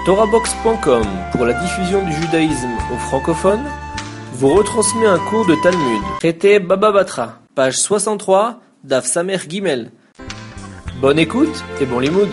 TorahBox.com, pour la diffusion du judaïsme aux francophones, vous retransmet un cours de Talmud. Traité Baba Batra, page 63, Daf Samer Gimel. Bonne écoute et bon limoud.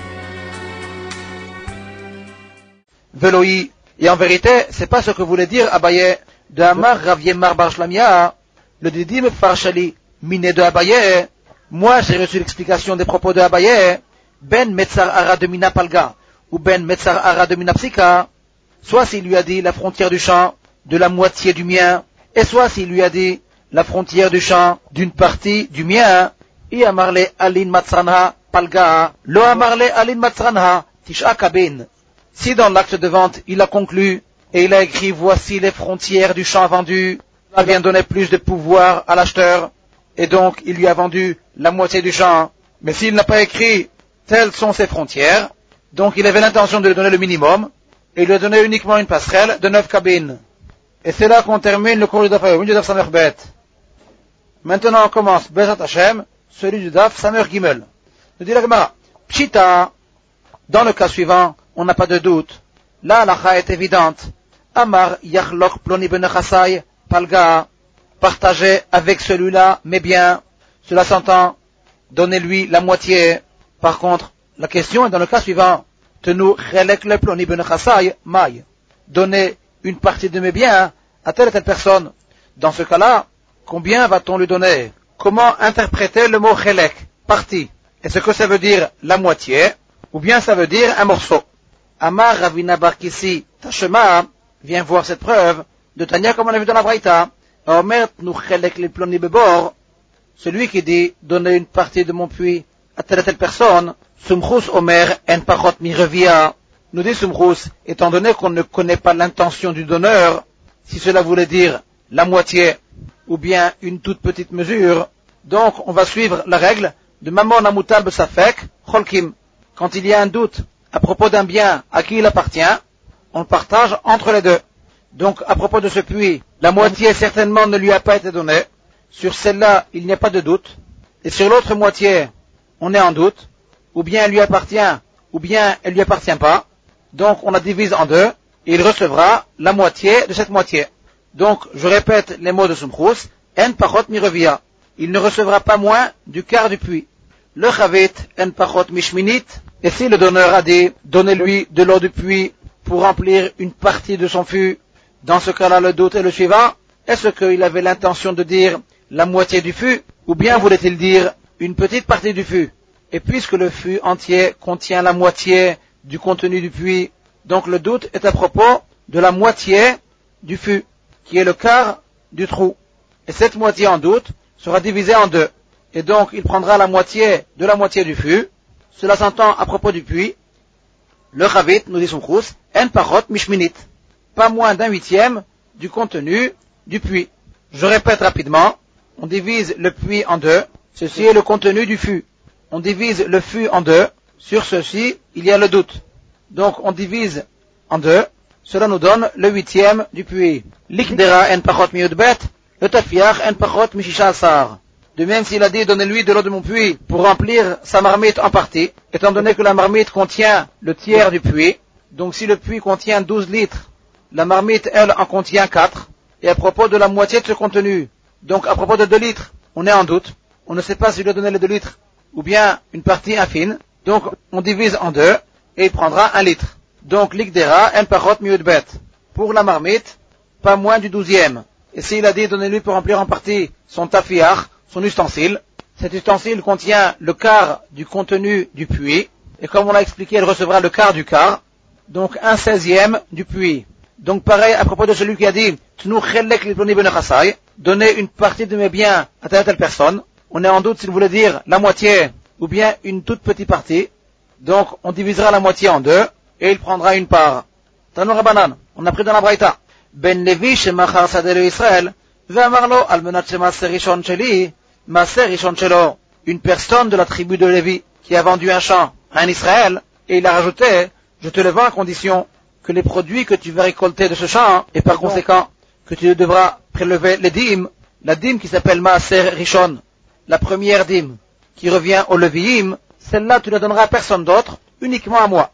Veloï. Et en vérité, c'est pas ce que voulait dire Abaye de Amar Rav Yemar Bar Shlamia, le Didim Farshali, miné de Abaye. Moi, j'ai reçu l'explication des propos de Abaye, Ben Metzar Ara de Mina Palga, ou Ben Metzar Ara de Mina Psika, soit s'il lui a dit la frontière du champ de la moitié du mien, et soit s'il lui a dit la frontière du champ d'une partie du mien, et Amarle Alin Matzranha Palga, lo Amarle Alin Matzranha Tisha Kabin. Si dans l'acte de vente, il a conclu, et il a écrit voici les frontières du champ vendu, il vient donner plus de pouvoir à l'acheteur, et donc il lui a vendu la moitié du champ. Mais s'il n'a pas écrit telles sont ses frontières, donc il avait l'intention de lui donner le minimum, et il lui a donné uniquement une passerelle de 9 cabines. Et c'est là qu'on termine le cours du Daf Yomi du Daf Samer Bet. Maintenant on commence Bezat Hashem, celui du Daf Samer Gimel. Nous dit la Gemara, Pshita, dans le cas suivant, on n'a pas de doute. La halakha est évidente. Amar Yachlok Ploni Ben Chasai Palga, partagez avec celui-là mes biens. Cela s'entend, donnez-lui la moitié. Par contre, la question est dans le cas suivant. Tenu Chelek le Ploni Ben Chasai Mai. Donnez une partie de mes biens à telle et telle personne. Dans ce cas-là, combien va-t-on lui donner? Comment interpréter le mot Chelek, partie? Est-ce que ça veut dire la moitié, ou bien ça veut dire un morceau? Amar Ravina Barkissi Tashema, viens voir cette preuve de Tania comme on a vu dans la Braïta. Omer nous Chelek le Ploni Bebor, celui qui dit donner une partie de mon puits à telle et telle personne, Sumchus Omer en Pachot mi revia, nous dit Sumchus, étant donné qu'on ne connaît pas l'intention du donneur, si cela voulait dire la moitié ou bien une toute petite mesure, donc on va suivre la règle de Mamon Amutal Besafek Cholkim. Quand il y a un doute à propos d'un bien à qui il appartient, on le partage entre les deux. Donc à propos de ce puits, la moitié certainement ne lui a pas été donnée. Sur celle-là, il n'y a pas de doute. Et sur l'autre moitié, on est en doute. Ou bien elle lui appartient, ou bien elle lui appartient pas. Donc on la divise en deux, et il recevra la moitié de cette moitié. Donc je répète les mots de Sumchus, en pachot mi revia. Il ne recevra pas moins du quart du puits. Le chavit en pachot mishminit. Et si le donneur a dit, donnez-lui de l'eau du puits pour remplir une partie de son fût, dans ce cas-là le doute est le suivant, est-ce qu'il avait l'intention de dire la moitié du fût, ou bien voulait-il dire une petite partie du fût? Et puisque le fût entier contient la moitié du contenu du puits, donc le doute est à propos de la moitié du fût, qui est le quart du trou. Et cette moitié en doute sera divisée en deux. Et donc il prendra la moitié de la moitié du fût. Cela s'entend à propos du puits. Le Chavit, nous dit Sumchus, en pachot mishminit, pas moins d'un huitième du contenu du puits. Je répète rapidement, on divise le puits en deux, ceci est le contenu du fût. On divise le fût en deux, sur ceci, il y a le doute. Donc on divise en deux, cela nous donne le huitième du puits. L'ikdera en pachot miudbet, le tafiach en pachot mishishasar. De même s'il a dit donnez-lui de l'eau de mon puits pour remplir sa marmite en partie, étant donné que la marmite contient le tiers du puits, donc si le puits contient 12 litres, la marmite elle en contient 4, et à propos de la moitié de ce contenu, donc à propos de 2 litres, on est en doute, on ne sait pas s'il lui a donné les 2 litres, ou bien une partie infime, donc on divise en deux, et il prendra 1 litre. Donc l'ikdera en pachot miudbet, pour la marmite, pas moins du 12e. Et s'il a dit donnez-lui pour remplir en partie son tafiach, son ustensile, cet ustensile contient le quart du contenu du puits, et comme on l'a expliqué, elle recevra le quart du quart, donc 1/16e du puits. Donc pareil à propos de celui qui a dit Tnu chelek li ploni ben chasai, donnez une partie de mes biens à telle et telle personne, on est en doute s'il voulait dire la moitié ou bien une toute petite partie, donc on divisera la moitié en deux, et il prendra une part. Tanu Rabanan, on a pris dans la Braïta, Ben Levi shemachar sadeh Israël, ve'amarlo al menat shemaser rishon sheli, maser rishon shelo, une personne de la tribu de Lévi qui a vendu un champ à un Israël, et il a rajouté, je te le vends à condition que les produits que tu vas récolter de ce champ, et par conséquent que tu devras prélever les dîmes, la dîme qui s'appelle Maaser Rishon, la première dîme qui revient au Leviim, celle-là tu la donneras à personne d'autre, uniquement à moi.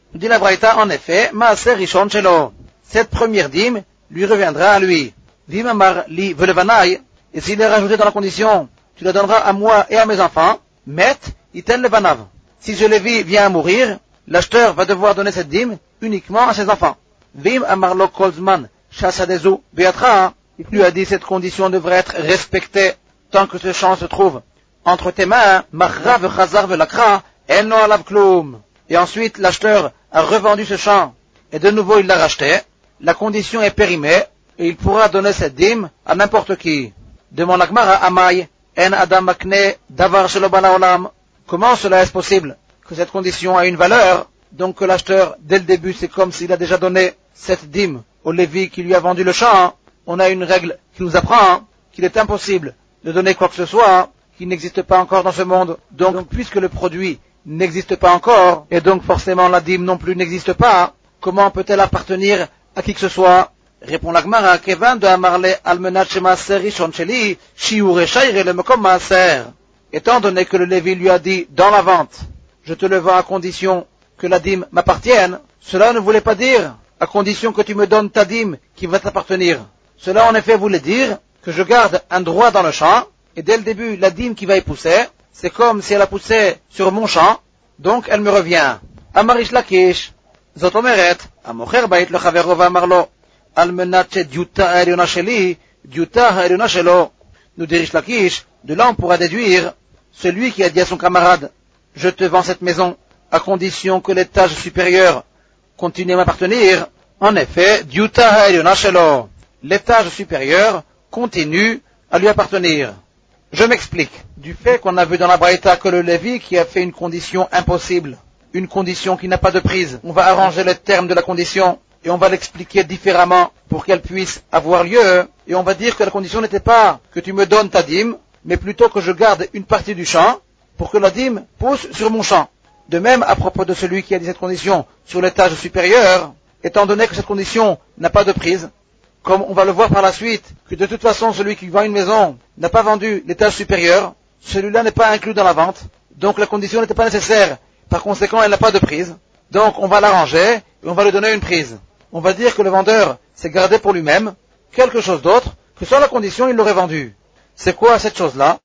Dit la Braïta, en effet, Maaser Rishon Shelo. Cette première dîme lui reviendra à lui. Vim Amar Li Velevanai, et s'il est rajouté dans la condition, tu la donneras à moi et à mes enfants, Met Iten Levanav. Si ce Lévi vient à mourir, l'acheteur va devoir donner cette dîme uniquement à ses enfants. Vim Amar Lo Kolzman Shasadezu Beatra, il lui a dit cette condition devrait être respectée tant que ce champ se trouve entre tes mains, Machra Vechazar Velakra, Eno Alav Kloum. Et ensuite l'acheteur a revendu ce champ, et de nouveau il l'a racheté, la condition est périmée, et il pourra donner cette dîme à n'importe qui. Demande la Gemara, Amay, En Adam Makne, Davar Shelo Bana Olam. Comment cela est possible que cette condition a une valeur, donc que l'acheteur, dès le début, c'est comme s'il a déjà donné cette dîme au Lévi qui lui a vendu le champ. On a une règle qui nous apprend qu'il est impossible de donner quoi que ce soit qui n'existe pas encore dans ce monde. Donc puisque le produit n'existe pas encore, et donc forcément la dîme non plus n'existe pas, comment peut-elle appartenir à qui que ce soit? Répond la Gemara, Kevan de Amarle Almenat Shemaser Rishon Sheli, Shiure Shaire le Mekom Maaser. Étant donné que le Lévi lui a dit dans la vente, je te le vends à condition que la dîme m'appartienne, cela ne voulait pas dire à condition que tu me donnes ta dîme qui va t'appartenir. Cela en effet voulait dire que je garde un droit dans le champ, et dès le début la dîme qui va y pousser, c'est comme si elle a poussé sur mon champ, donc elle me revient. Amarish Lakish, Zotomeret, Amocher Bait le Chavero Vamarlo, Almenat Diuta Ariona Sheli, Diuta Ariona Shelo. Nous dit Rish Lakish, de là on pourra déduire celui qui a dit à son camarade, je te vends cette maison à condition que l'étage supérieur continue à m'appartenir. En effet, Diuta Ariona Shelo, l'étage supérieur continue à lui appartenir. Je m'explique. Du fait qu'on a vu dans la Braïta que le Lévi qui a fait une condition impossible, une condition qui n'a pas de prise, on va arranger les termes de la condition et on va l'expliquer différemment pour qu'elle puisse avoir lieu, et on va dire que la condition n'était pas que tu me donnes ta dîme, mais plutôt que je garde une partie du champ pour que la dîme pousse sur mon champ. De même, à propos de celui qui a dit cette condition sur l'étage supérieur, étant donné que cette condition n'a pas de prise, comme on va le voir par la suite, que de toute façon celui qui vend une maison n'a pas vendu l'étage supérieur, celui-là n'est pas inclus dans la vente, donc la condition n'était pas nécessaire, par conséquent elle n'a pas de prise, donc on va l'arranger et on va lui donner une prise. On va dire que le vendeur s'est gardé pour lui-même quelque chose d'autre que sans la condition il l'aurait vendu. C'est quoi cette chose-là?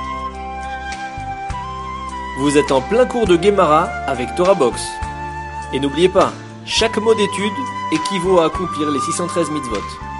Vous êtes en plein cours de Gemara avec Torah Box. Et n'oubliez pas, chaque mot d'étude équivaut à accomplir les 613 mitzvot.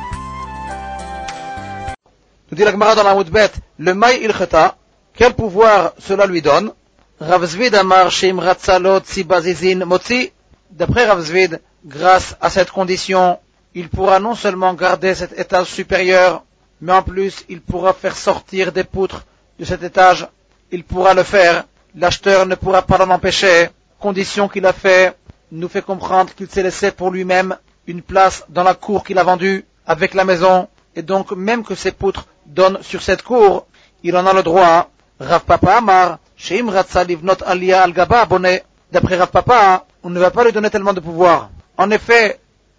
Nous dit la Gemara dans la Moudbet, le Maï Ilcheta, quel pouvoir cela lui donne? Rav Zvid Amar Shim Ratzalot Sibazizin Motzi. D'après Rav Zvid, grâce à cette condition, il pourra non seulement garder cet étage supérieur, mais en plus il pourra faire sortir des poutres de cet étage. Il pourra le faire, l'acheteur ne pourra pas l'en empêcher. Condition qu'il a fait nous fait comprendre qu'il s'est laissé pour lui-même une place dans la cour qu'il a vendue avec la maison, et donc même que ces poutres donnent sur cette cour, il en a le droit. Rav Papa Amar, Sheim Ratza Livnot Aliyah Al Gaba Bonnet. D'après Rav Papa, on ne va pas lui donner tellement de pouvoir. En effet,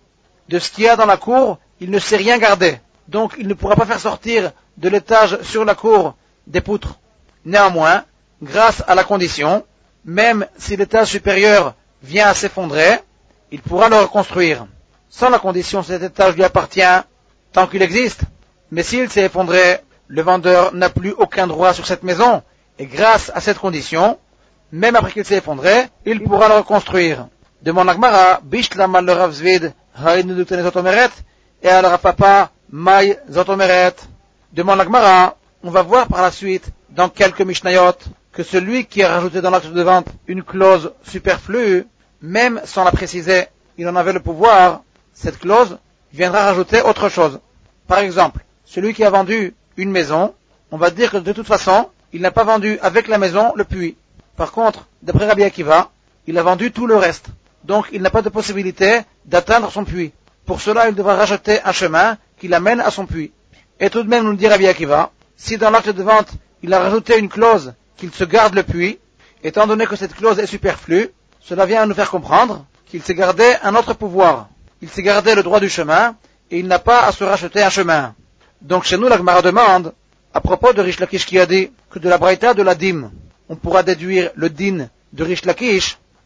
de ce qu'il y a dans la cour, il ne sait rien garder. Donc il ne pourra pas faire sortir de l'étage sur la cour des poutres. Néanmoins, grâce à la condition, même si l'étage supérieur vient à s'effondrer, il pourra le reconstruire. Sans la condition, cet étage lui appartient tant qu'il existe. Mais s'il s'est effondré, le vendeur n'a plus aucun droit sur cette maison. Et grâce à cette condition, même après qu'il s'est effondré, il pourra le reconstruire. Demande la Gemara, Bishlama le Rav Zvid, Haïnu Duktene Zotomeret, et à Rav Papa, Maï Zotomeret. Demande la Gemara, on va voir par la suite, dans quelques Mishnayot, que celui qui a rajouté dans l'acte de vente une clause superflue, même sans la préciser, il en avait le pouvoir, cette clause viendra rajouter autre chose. Par exemple, celui qui a vendu une maison, on va dire que de toute façon, il n'a pas vendu avec la maison le puits. Par contre, d'après Rabbi Akiva, il a vendu tout le reste. Donc il n'a pas de possibilité d'atteindre son puits. Pour cela, il devra racheter un chemin qui l'amène à son puits. Et tout de même, nous dit Rabbi Akiva, si dans l'acte de vente, il a rajouté une clause qu'il se garde le puits, étant donné que cette clause est superflue, cela vient à nous faire comprendre qu'il s'est gardé un autre pouvoir. Il s'est gardé le droit du chemin, et il n'a pas à se racheter un chemin. Donc chez nous, la Gemara demande, à propos de Rish Lakish qui a dit que de la Braïta de la dîme, on pourra déduire le din de Rish Lakish,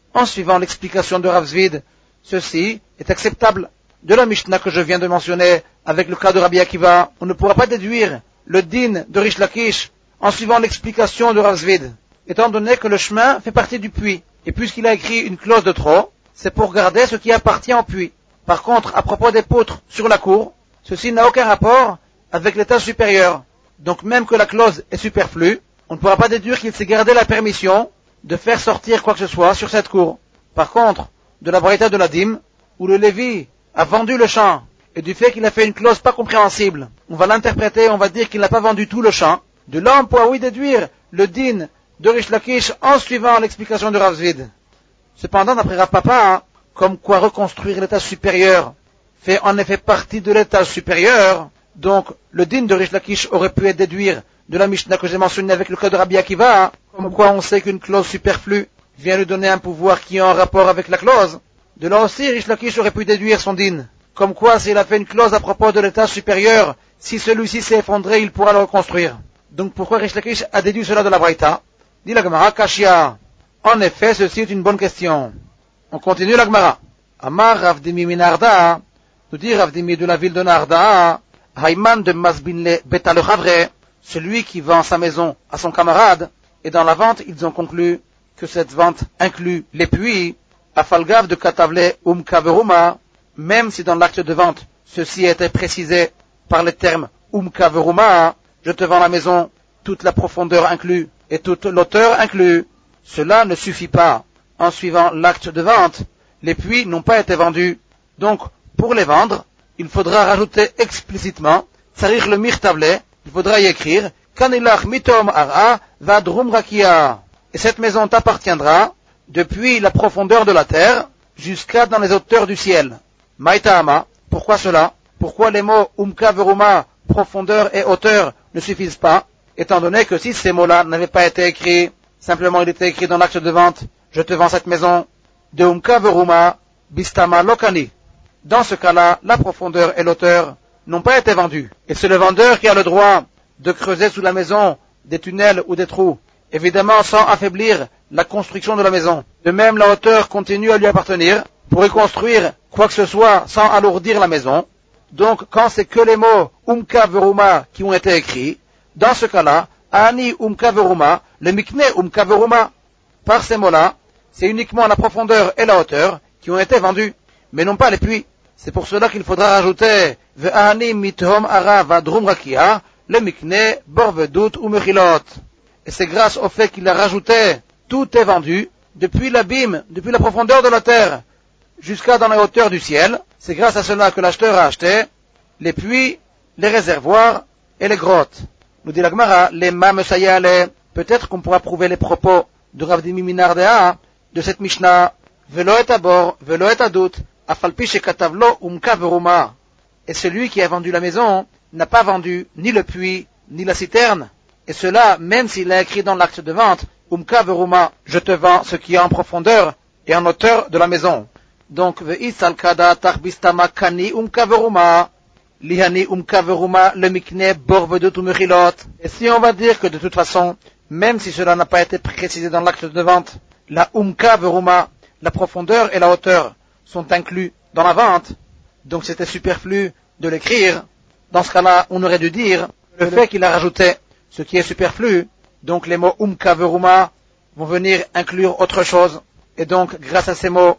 en suivant l'explication de Rav Zvid, ceci est acceptable. De la Mishnah que je viens de mentionner, avec le cas de Rabbi Akiva, on ne pourra pas déduire le din de Rish Lakish en suivant l'explication de Rav Zvid, étant donné que le chemin fait partie du puits, et puisqu'il a écrit une clause de trop, c'est pour garder ce qui appartient au puits. Par contre, à propos des poutres sur la cour, ceci n'a aucun rapport avec l'étage supérieur. Donc même que la clause est superflue, on ne pourra pas déduire qu'il s'est gardé la permission de faire sortir quoi que ce soit sur cette cour. Par contre, de la braïta de la dîme, où le Lévi a vendu le champ, et du fait qu'il a fait une clause pas compréhensible, on va l'interpréter, on va dire qu'il n'a pas vendu tout le champ. De là, on pourra oui déduire le din de Rish Lakish en suivant l'explication de Rav Zvid. Cependant, d'après Rav Papa, comme quoi reconstruire l'étage supérieur fait en effet partie de l'étage supérieur, donc le din de Rish Lakish aurait pu être déduire de la Mishnah que j'ai mentionnée avec le cas de Rabbi Akiva, comme quoi on sait qu'une clause superflue vient lui donner un pouvoir qui est en rapport avec la clause. De là aussi, Rish Lakish aurait pu déduire son din. Comme quoi, s'il a fait une clause à propos de l'étage supérieur, si celui-ci s'est effondré, il pourra le reconstruire. Donc pourquoi Rish Lakish a déduit cela de la Braïta? Dit la Gemara, Kashia. En effet, ceci est une bonne question. On continue la Gemara. Amar Rav Dimi min Arda, nous dit Rav Dimi de la ville de Narda, Hayman de Masbinle Beta le Chavre, celui qui vend sa maison à son camarade, et dans la vente, ils ont conclu que cette vente inclut les puits, Afalgav de Katavle Kaveruma, même si dans l'acte de vente, ceci était précisé par les termes Kaveruma, je te vends la maison, toute la profondeur inclue et toute l'auteur inclue, cela ne suffit pas. En suivant l'acte de vente, les puits n'ont pas été vendus. Donc, pour les vendre, il faudra rajouter explicitement, Tsarich le Mirtavle, il faudra y écrire, Kanilach mitom ara vadrum rakia. Et cette maison t'appartiendra depuis la profondeur de la terre jusqu'à dans les hauteurs du ciel. Maïtahama, pourquoi cela? Pourquoi les mots Veruma, profondeur et hauteur, ne suffisent pas, étant donné que si ces mots-là n'avaient pas été écrits, simplement il était écrit dans l'acte de vente, je te vends cette maison, de Veruma, bistama lokani. Dans ce cas-là, la profondeur et l'auteur n'ont pas été vendus. Et c'est le vendeur qui a le droit de creuser sous la maison des tunnels ou des trous, évidemment sans affaiblir la construction de la maison. De même, la hauteur continue à lui appartenir pour y construire quoi que ce soit sans alourdir la maison. Donc, quand c'est que les mots Veruma qui ont été écrits, dans ce cas-là, Ani Veruma, le Mikne Veruma, par ces mots-là, c'est uniquement la profondeur et la hauteur qui ont été vendus, mais non pas les puits. C'est pour cela qu'il faudra rajouter Ve'ani mithom ara vadrum rakia, le Mikne borvedut ou mechilot. Et c'est grâce au fait qu'il a rajouté tout est vendu, depuis l'abîme, depuis la profondeur de la terre, jusqu'à dans la hauteur du ciel. C'est grâce à cela que l'acheteur a acheté les puits, les réservoirs et les grottes. Nous dit la Gemara, les mamesayale. Peut-être qu'on pourra prouver les propos de Rav Dimi min Ardea de cette Mishnah. Velo et abor, velo et adut, afalpi shekatavlo Veruma. Et celui qui a vendu la maison n'a pas vendu ni le puits, ni la citerne. Et cela, même s'il a écrit dans l'acte de vente, Veruma, je te vends ce qui est en profondeur et en hauteur de la maison. Donc, ve'isal kada tarbistama kani Veruma, lihani Veruma, le mikne borvedut ou mechilot. Et si on va dire que de toute façon, même si cela n'a pas été précisé dans l'acte de vente, la Veruma, la profondeur et la hauteur sont inclus dans la vente, donc c'était superflu de l'écrire. Dans ce cas-là, on aurait dû dire le fait qu'il a rajouté ce qui est superflu, donc les mots Veruma vont venir inclure autre chose, et donc grâce à ces mots,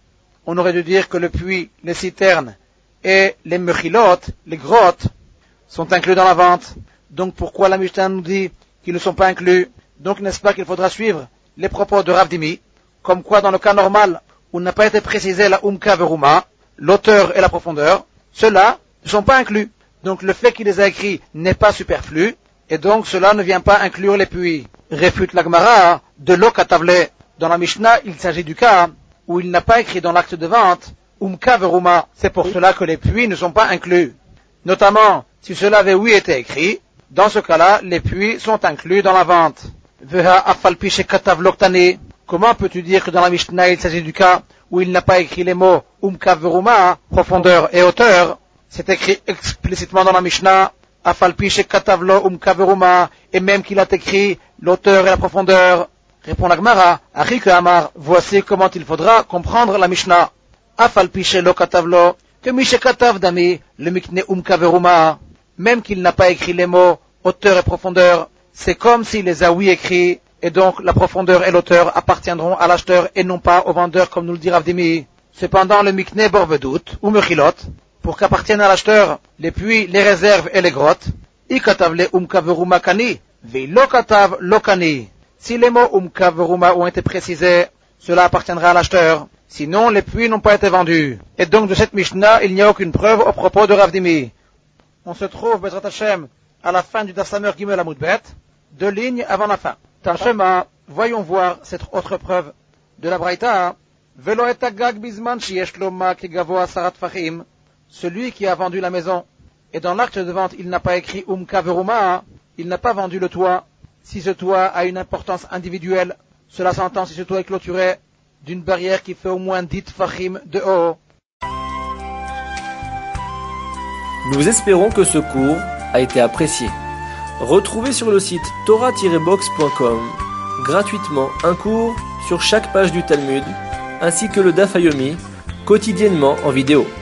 on aurait dû dire que le puits, les citernes et les mechilot, les grottes, sont inclus dans la vente. Donc pourquoi la Mishnah nous dit qu'ils ne sont pas inclus? Donc n'est-ce pas qu'il faudra suivre les propos de Rav Dimi, comme quoi dans le cas normal, où n'a pas été précisé la Veruma, l'auteur et la profondeur, ceux-là ne sont pas inclus. Donc le fait qu'il les a écrits n'est pas superflu, et donc cela ne vient pas inclure les puits. Réfute la Gemara de l'Okatavle. Dans la Mishnah, il s'agit du cas où il n'a pas écrit dans l'acte de vente Veruma. C'est pour cela que les puits ne sont pas inclus. Notamment, si cela avait oui été écrit, dans ce cas-là, les puits sont inclus dans la vente. Veha afalpi shekatav loktani. Comment peux-tu dire que dans la Mishnah, il s'agit du cas où il n'a pas écrit les mots Veruma, profondeur et hauteur? C'est écrit explicitement dans la Mishnah, Afalpi shekatavlo Veruma, et même qu'il a écrit l'hauteur et la profondeur. Répond la Gemara, Achik Amar, voici comment il faudra comprendre la Mishnah. Afal piche lo katavlo, que mishe katav dami, le mikne kaveruma. Même qu'il n'a pas écrit les mots hauteur et profondeur, c'est comme s'il les a écrits, et donc la profondeur et l'auteur appartiendront à l'acheteur et non pas au vendeur, comme nous le dit Rav Dimi. Cependant, le mikne borvedout, ou mechilot, pour qu'appartiennent à l'acheteur les puits, les réserves et les grottes, ikatavle kaveruma kani, veilo katav lokani. Si les mots kaveruma ont été précisés, cela appartiendra à l'acheteur. Sinon, les puits n'ont pas été vendus. Et donc, de cette Mishnah, il n'y a aucune preuve au propos de Rav Dimi. On se trouve, Bezrat Hashem, à la fin du Daf Samer Gimel Amud Bet, 2 lignes avant la fin. Tanshema, voyons voir cette autre preuve de la Braïta. Velo et agag bizman sheyesh lo ma kegavo asarat fachim. Celui qui a vendu la maison, et dans l'acte de vente, il n'a pas écrit kaveruma, il n'a pas vendu le toit. Si ce toit a une importance individuelle, cela s'entend si ce toit est clôturé d'une barrière qui fait au moins 10 fachim de haut. Nous espérons que ce cours a été apprécié. Retrouvez sur le site torah-box.com gratuitement un cours sur chaque page du Talmud, ainsi que le Daf Yomi, quotidiennement en vidéo.